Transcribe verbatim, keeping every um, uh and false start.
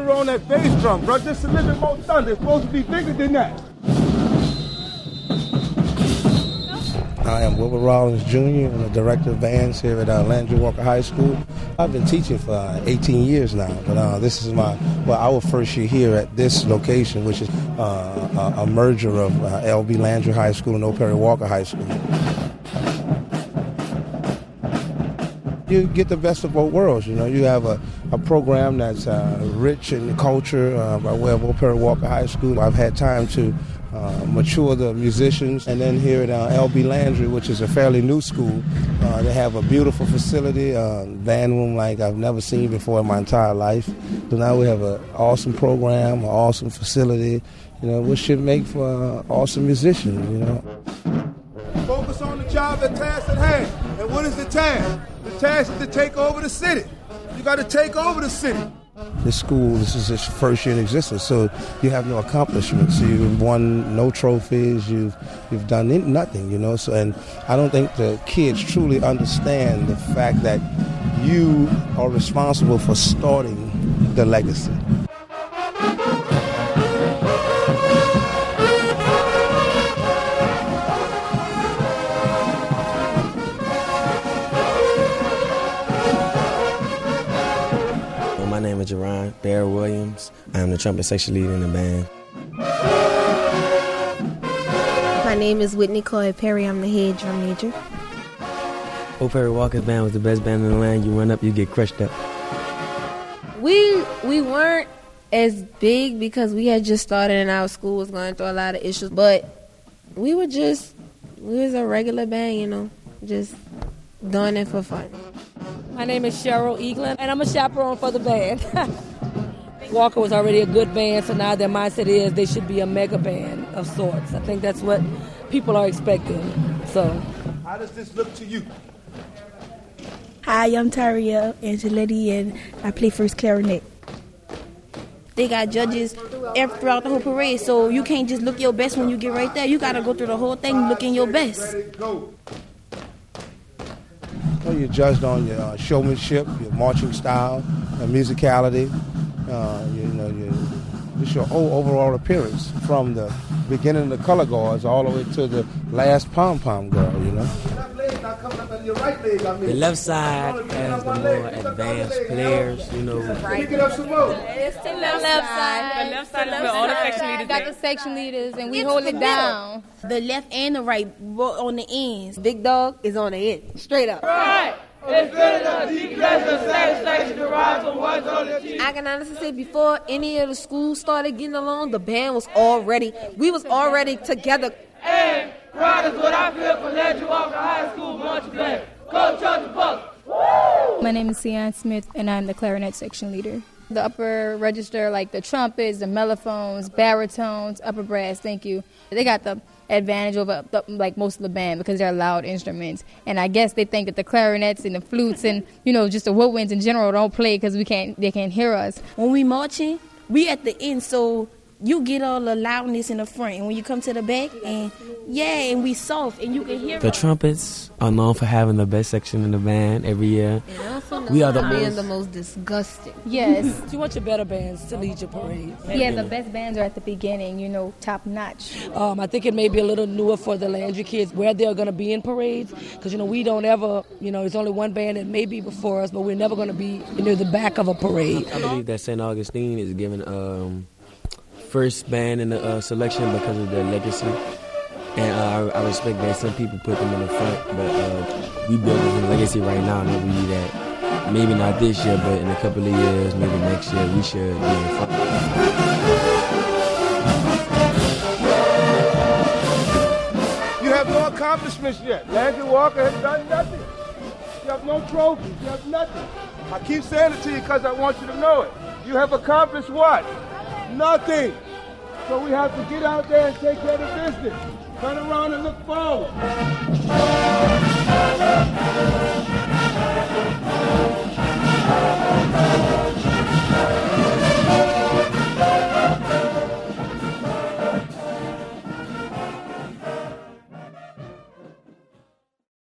thunder on that bass drum, bro. Just a little bit more thunder. It's supposed to be bigger than that. I am Wilbur Rollins, Junior I'm the director of bands here at uh, Landry Walker High School. I've been teaching for uh, eighteen years now, but uh, this is my, well, our first year here at this location, which is uh, a, a merger of uh, L B Landry High School and O. Perry Walker High School. You get the best of both worlds. You know, you have a, a program that's uh, rich in culture uh, by way of O. Perry Walker High School. I've had time to uh, mature the musicians. And then here at uh, L B Landry, which is a fairly new school, uh, they have a beautiful facility, uh, band room like I've never seen before in my entire life. So now we have an awesome program, an awesome facility, you know, which should make for uh, awesome musicians, you know. Focus on the job and task at hand. And what is the task? The task is to take over the city. You got to take over the city. This school, this is its first year in existence, so you have no accomplishments. You've won no trophies. You've you've done nothing, you know. So, and I don't think the kids truly understand the fact that you are responsible for starting the legacy. My name is Jerron Bear Williams. I'm the trumpet section leader in the band. My name is Whitney Coy Perry. I'm the head drum major. O. Perry Walker's band was the best band in the land. You run up, you get crushed up. We we weren't as big because we had just started and our school was going through a lot of issues. But we were just, we was a regular band, you know, just doing it for fun. My name is Cheryl Eaglin, and I'm a chaperone for the band. Walker was already a good band, so now their mindset is they should be a mega band of sorts. I think that's what people are expecting. So, how does this look to you? Hi, I'm Taria Angeletti, and I play first clarinet. They got judges throughout the whole parade, so you can't just look your best when you get right there. You got to go through the whole thing looking your best. Well, you're judged on your uh, showmanship, your marching style, your musicality, uh, you, you know, your, just your whole overall appearance from the beginning of the color guards all the way to the last pom-pom girl, you know. The left side has the more advanced players, you know. Right. It's the left, left side. The left side is where all the section leaders got the section leaders, and we It's hold the it down. The left and the right on the ends. Big dog is on the end, straight up. Right. It's good enough. Deep pleasure, satisfaction derives from what's on the cheek. I can honestly say before any of the schools started getting along, the band was already, we was already together. And pride is what I feel for Landry Walker High School marching band. Go Charger Buck. My name is Sian Smith, and I'm the clarinet section leader. The upper register, like the trumpets, the mellophones, baritones, upper brass, thank you. They got the advantage over the, like most of the band because they're loud instruments. And I guess they think that the clarinets and the flutes and, you know, just the woodwinds in general don't play because we can't, they can't hear us. When we marching, we at the end, so you get all the loudness in the front, and when you come to the back, and yeah, and we soft, and you can hear The us. trumpets are known for having the best section in the band every year. And also We are the being most- the most disgusting. Yes. you want your better bands to lead your parade. Yeah, the best bands are at the beginning, you know, top notch. Um, I think it may be a little newer for the Landry kids where they're going to be in parades because, you know, we don't ever, you know, it's only one band that may be before us, but we're never going to be near the back of a parade. I believe that Saint Augustine is given um, first band in the uh, selection because of their legacy. And uh, I, I respect that some people put them in the front, but uh, we build this legacy right now, and I believe that maybe not this year, but in a couple of years, maybe next year, we should be in front. You have no accomplishments yet. Landry Walker has done nothing. You have no trophies. You have nothing. I keep saying it to you because I want you to know it. You have accomplished what? Nothing. So we have to get out there and take care of business. Turn around and look forward.